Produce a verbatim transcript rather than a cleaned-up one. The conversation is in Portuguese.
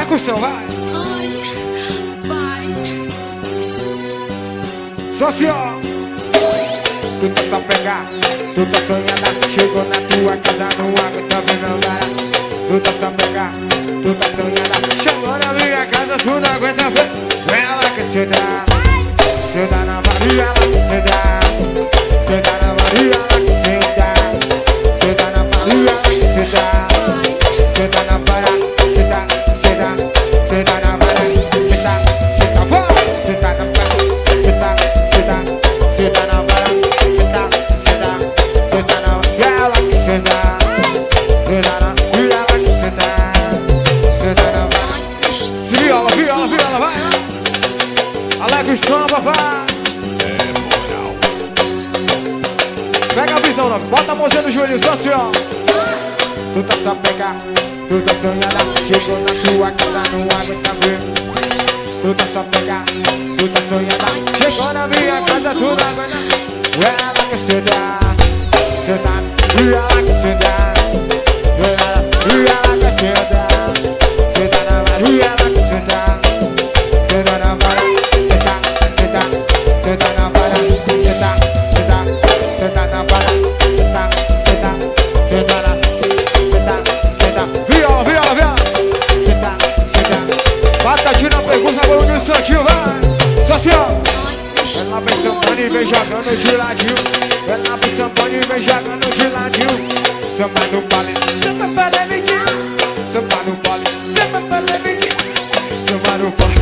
Vai com o som, vai. Só assim, ó. Tu tá só pegar, tu tá sonhando. Chegou na tua casa, não aguenta ver meu cara. Tu tá só pegar, tu tá sonhando. Chegou na minha casa, tu não aguenta ver. Ela que se dá, se dá na Maria, ela que se dá. Se dá na Maria, ela que se dá. Se dá na Maria, ela que se dá. Se dá na Maria, se dá, se dá, se dá na Maria, se dá, se dá, vó. Se dá na Maria, se dá, se dá, se dá na Maria, se dá, se dá, se dá na Maria, ela que se dá. Se dá na Maria, ela que se dá. Se dá na Maria. Se viola, viola, viola, vai. Alega o som, papai. Pega a visão, não. Bota a mãozinha no joelho, só assim, ó. Tu tá só pegar, tu tá sonhando. Chegou na tua casa, não aguenta ver. Tu tá só pegar, tu tá sonhando. Chegou na minha casa, tu não aguenta. Ela que se dá, se dá, e ela que se dá. Ela, e ela que se dá. Se dá na Maria, ela que se dá. Se dá na Maria, se dá, se dá, se dá na Maria, se dá, se dá, se dá na Maria, se dá, se dá, se dá na, se dá, se dá. Viola, viola, viola. Se dá, se dá. Batatinha, pergunta, agora no instantinho, vai. Só assim, ó. Ela vem sambando e vem jogando de ladinho. Ela vem sambando e vem jogando de ladinho. Samba no baile, samba para levinha. Samba no baile, samba para levinha. Samba no baile.